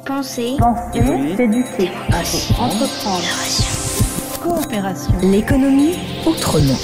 Penser, s'éduquer, entreprendre, coopération. L'économie autrement.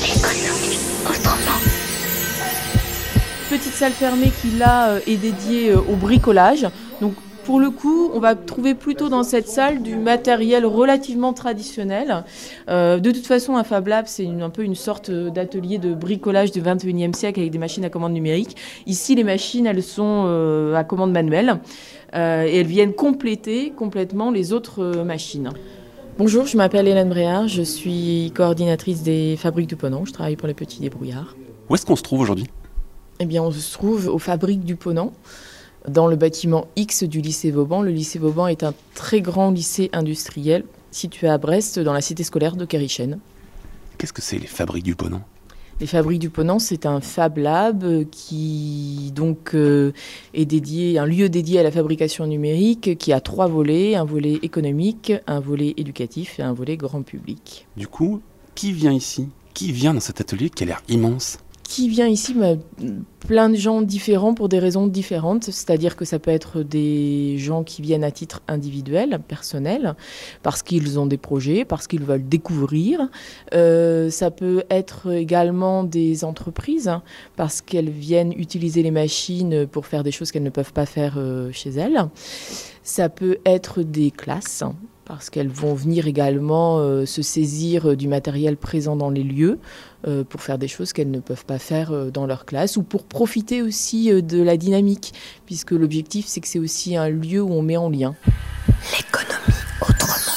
Petite salle fermée qui là est dédiée au bricolage. Donc pour le coup, on va trouver plutôt dans cette salle du matériel relativement traditionnel. De toute façon, un Fab Lab, c'est un peu une sorte d'atelier de bricolage du 21e siècle avec des machines à commande numérique. Ici, les machines, elles sont à commande manuelle et elles viennent compléter complètement les autres machines. Bonjour, je m'appelle Hélène Bréard, je suis coordinatrice des Fabriques du Ponant, je travaille pour les Petits Débrouillards. Où est-ce qu'on se trouve aujourd'hui ? Eh bien, on se trouve aux Fabriques du Ponant, dans le bâtiment X du lycée Vauban. Le lycée Vauban est un très grand lycée industriel situé à Brest, dans la cité scolaire de Kérichène. Qu'est-ce que c'est les Fabriques du Ponant ? Les Fabriques du Ponant, c'est un Fab Lab qui donc est dédié, un lieu dédié à la fabrication numérique qui a 3 volets, un volet économique, un volet éducatif et un volet grand public. Du coup, qui vient ici ? Qui vient dans cet atelier qui a l'air immense ? Qui vient ici ? Plein de gens différents pour des raisons différentes. C'est-à-dire que ça peut être des gens qui viennent à titre individuel, personnel, parce qu'ils ont des projets, parce qu'ils veulent découvrir. Ça peut être également des entreprises, parce qu'elles viennent utiliser les machines pour faire des choses qu'elles ne peuvent pas faire chez elles. Ça peut être des classes, parce qu'elles vont venir également se saisir du matériel présent dans les lieux pour faire des choses qu'elles ne peuvent pas faire dans leur classe ou pour profiter aussi de la dynamique, puisque l'objectif, c'est que c'est aussi un lieu où on met en lien. L'économie autrement.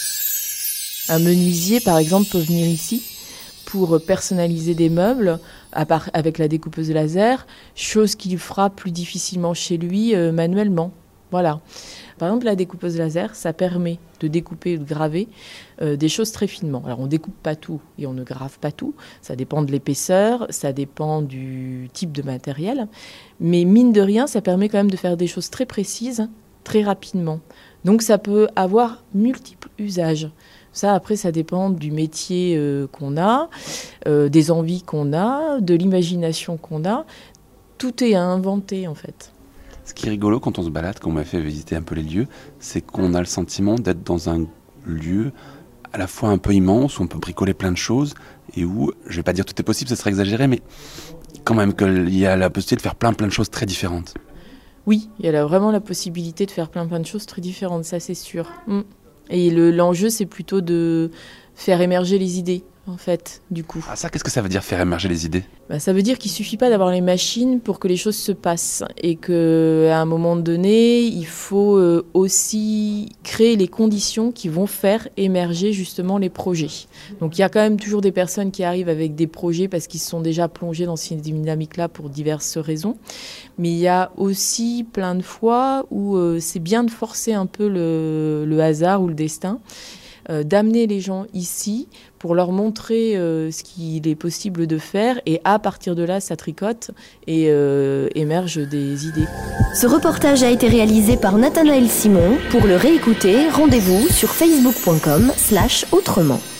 Un menuisier, par exemple, peut venir ici pour personnaliser des meubles avec la découpeuse laser, chose qu'il fera plus difficilement chez lui manuellement. Voilà. Par exemple, la découpeuse laser, ça permet de découper ou de graver des choses très finement. Alors, on ne découpe pas tout et on ne grave pas tout. Ça dépend de l'épaisseur, ça dépend du type de matériel. Mais mine de rien, ça permet quand même de faire des choses très précises, très rapidement. Donc, ça peut avoir multiples usages. Ça, après, ça dépend du métier qu'on a, des envies qu'on a, de l'imagination qu'on a. Tout est à inventer, en fait. Ce qui est rigolo quand on se balade, quand on m'a fait visiter un peu les lieux, c'est qu'on a le sentiment d'être dans un lieu à la fois un peu immense, où on peut bricoler plein de choses, et où, je ne vais pas dire tout est possible, ce serait exagéré, mais quand même qu'il y a la possibilité de faire plein de choses très différentes. Oui, il y a vraiment la possibilité de faire plein de choses très différentes, ça c'est sûr. Et l'enjeu, c'est plutôt de faire émerger les idées, en fait, du coup. Ah ça, qu'est-ce que ça veut dire, faire émerger les idées ? Ça veut dire qu'il ne suffit pas d'avoir les machines pour que les choses se passent et qu'à un moment donné, il faut aussi créer les conditions qui vont faire émerger justement les projets. Donc il y a quand même toujours des personnes qui arrivent avec des projets parce qu'ils se sont déjà plongés dans ces dynamiques-là pour diverses raisons. Mais il y a aussi plein de fois où c'est bien de forcer un peu le hasard ou le destin, d'amener les gens ici pour leur montrer ce qu'il est possible de faire et à partir de là, ça tricote et émergent des idées. Ce reportage a été réalisé par Nathanaël Simon. Pour le réécouter, rendez-vous sur facebook.com/autrement.